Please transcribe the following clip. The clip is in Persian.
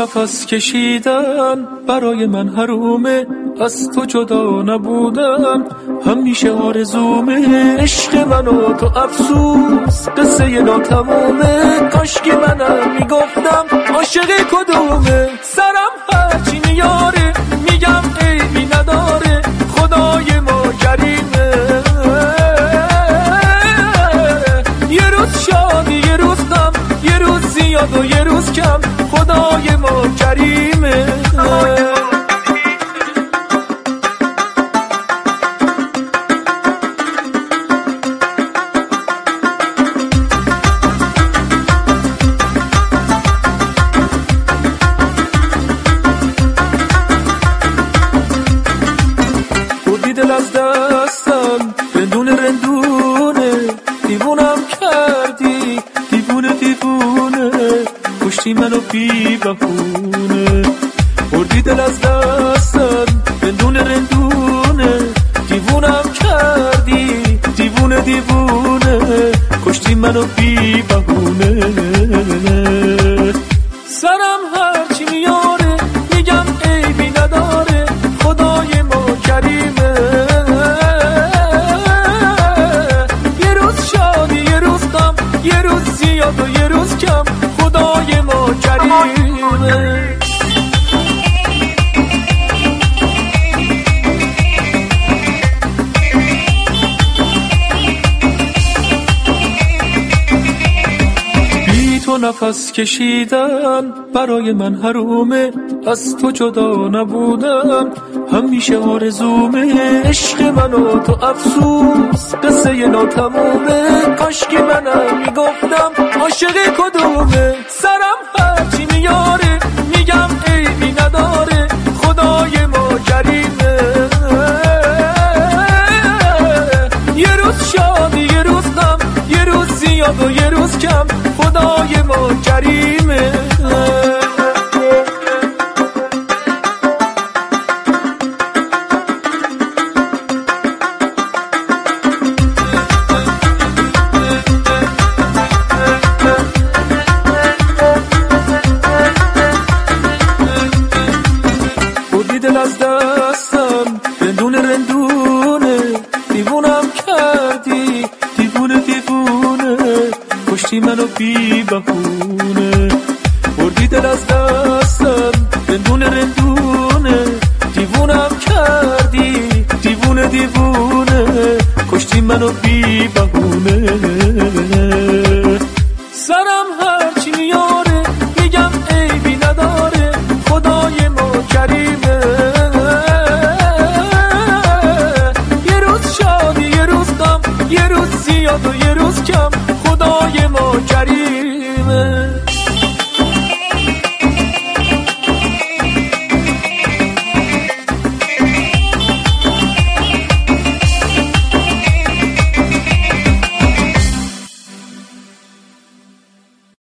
نفس کشیدن برای من حرومه، از تو جدا نبودن همیشه آرزومه. عشق من و تو افسوس قصه ناتمومه، کاشکی منم میگفتم عاشق کدومه. سرم هرچی میاره میگم عیبی نداره، خدای ما کریمه. یه روز شادی یه روز غم، یه روز زیاد و یه روز کم، خدای ما کریمه. بودی دل از دستم رندونه، دیوونم کردی دیوونه دیوونه، کشتی منو بی بهونه. بردی دل از دستم رندونه، دیوونم کردی دیوونه دیوونه، کشتی منو بی بهونه. سرم هرچی میاره میگم عیبی نداره، خدای ما کریمه. یه روز شادی یه روز غم، یه روز زیاد و یه روز کم، خدای ما کریمه. تو نفس کشیدن برای من حرومه، از تو جدا نبودن همیشه آرزومه. عشق من و تو افسوس قصه ناتمومه، کاشکی منم میگفتم عاشق کدومه. سرم هرچی میاره میگم عیبی نداره، خدای ما کریمه. یه روز شادی یه روز غم، یه روز زیاد و یه روز کم، خدای ما کریمه. بودی دل از دستم رندونه، دیوونم کردی دیوونه دیوونه، کشتی منو بی بهونه. بردی دل از دستم رندونه، دیوونم کردی دیوونه دیوونه، کشتی منو بی بهونه.